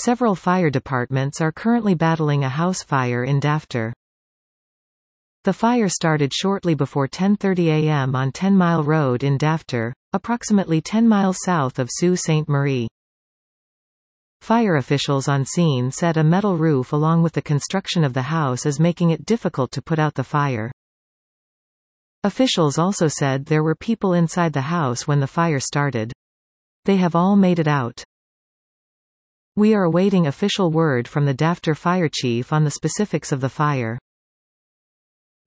Several fire departments are currently battling a house fire in Daftar. The fire started shortly before 10:30 a.m. on 10 Mile Road in Daftar, approximately 10 miles south of Sault Ste. Marie. Fire officials on scene said a metal roof along with the construction of the house is making it difficult to put out the fire. Officials also said there were people inside the house when the fire started. They have all made it out. We are awaiting official word from the Daftar fire chief on the specifics of the fire.